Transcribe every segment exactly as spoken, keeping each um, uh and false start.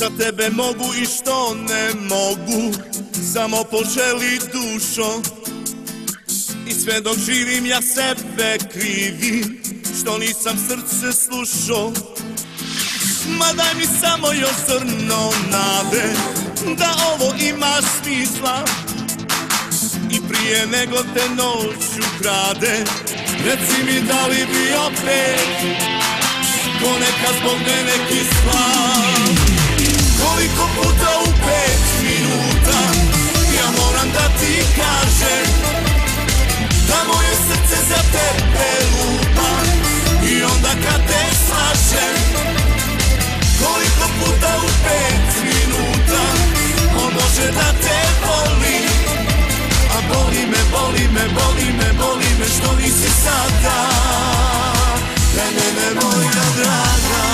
Za tebe mogu i što ne mogu, samo poželi dušo. I sve dok živim ja sebe krivim, što nisam srce slušao. Ma daj mi samo još zrno nade, da ovo ima smisla. I prije nego te noć ukrade, reci mi da li bi opet ponekad zbog mene kisla. Koliko puta u pet minuta ja moram da ti kažem da moje srce za tebe lupa, i onda kad te slažem. Koliko puta u pet minuta on može da te voli, a boli me, boli me, boli me, boli me što nisi sada. Ne, ne, ne, moja draga.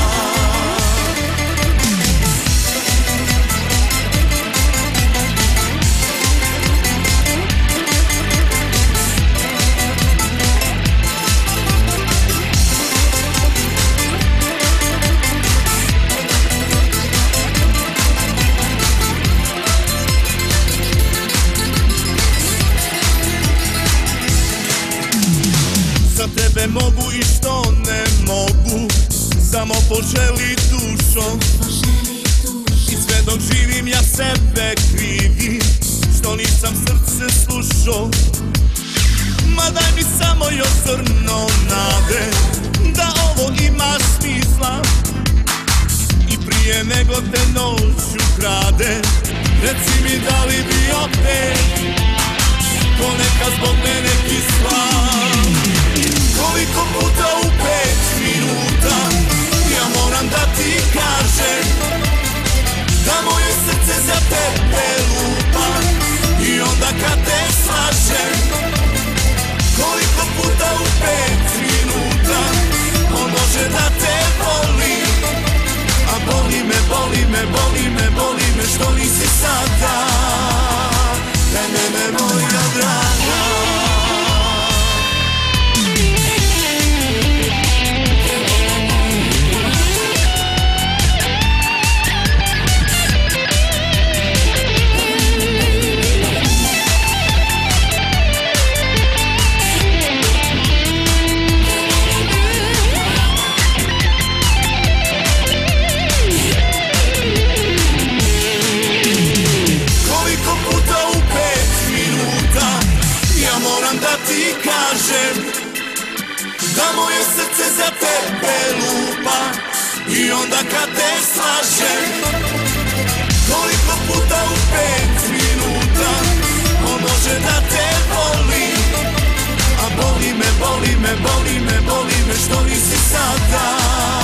Za tebe mogu i što ne mogu, samo poželi dušo. I sve dok živim ja sebe krivim, što nisam srce slušao. Ma daj mi samo još zrno nade, da ovo ima smisla. I prije nego te noć ukrade, reci mi da li bi opet ponekad zbog mene kisla. Koliko puta u pet minuta ja moram da ti kažem da moje srce za tebe lupa, i onda kad te slažem. Koliko puta u pet minuta on može da te voli, a boli me, boli me, boli me, boli me što nisi sada. Ne, ne, ne, moja draga. Da ti kažem da moje srce za tebe lupa, i onda kad te slažem. Koliko puta u pet minuta on može da te voli, a boli me, boli me, boli me, boli me što nisi sada.